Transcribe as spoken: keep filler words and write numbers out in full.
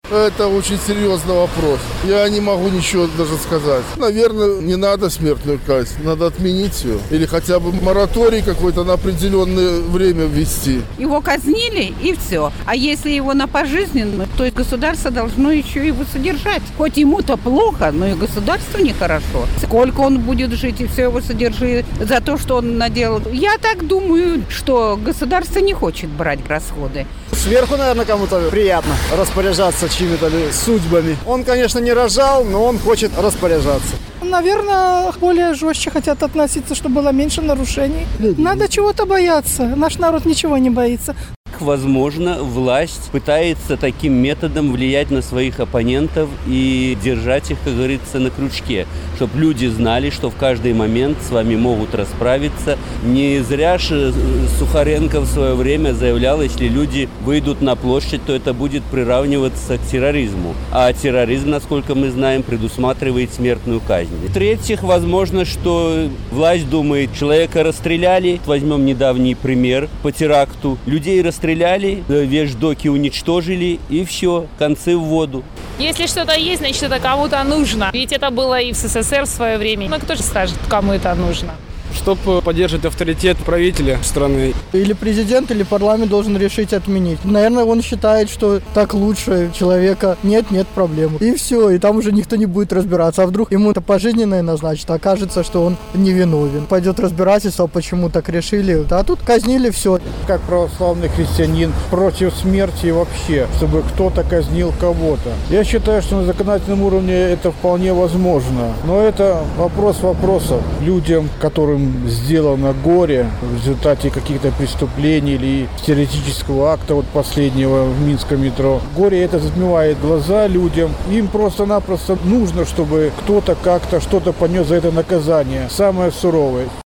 Это очень серьезный вопрос. Я не могу ничего даже сказать. Наверное, не надо смертную казнь. Надо отменить ее. Или хотя бы мораторий какой-то на определенное время ввести. Его казнили и все. А если его на пожизненно, то и государство должно еще его содержать. Хоть ему-то плохо, но и государству нехорошо. Сколько он будет жить и все его содержит за то, что он наделал. Я так думаю, что государство не хочет брать расходы. Сверху, наверное, кому-то приятно распоряжаться чьими-то судьбами. Он, конечно, не рожал, но он хочет распоряжаться. Наверное, более жестче хотят относиться, чтобы было меньше нарушений. Надо чего-то бояться. Наш народ ничего не боится. Возможно, власть пытается таким методом влиять на своих оппонентов и держать их, как говорится, на крючке, чтобы люди знали, что в каждый момент с вами могут расправиться. Не зря же Сухаренко в свое время заявлял, если люди выйдут на площадь, то это будет приравниваться к терроризму. А терроризм, насколько мы знаем, предусматривает смертную казнь. В-третьих, возможно, что власть думает, человека расстреляли, возьмем недавний пример по теракту, людей расстреляли, Стреляли, вещдоки уничтожили, и все, концы в воду. Если что-то есть, значит, это кому-то нужно. Ведь это было и в СССР в свое время. Но кто же скажет, кому это нужно? Чтобы поддерживать авторитет правителя страны. Или президент, или парламент должен решить отменить. Наверное, он считает, что так лучше человека. Нет, нет проблем. И все, и там уже никто не будет разбираться. А вдруг ему это пожизненное назначат, а окажется, что он невиновен. Пойдет разбирательство, почему так решили. А тут казнили все. Как православный христианин против смерти вообще, чтобы кто-то казнил кого-то. Я считаю, что на законодательном уровне это вполне возможно. Но это вопрос вопросов людям, которым сделано горе в результате каких-то преступлений или террористического акта вот последнего в Минском метро. Горе это затмевает глаза людям. Им просто-напросто нужно, чтобы кто-то как-то что-то понес за это наказание. Самое суровое.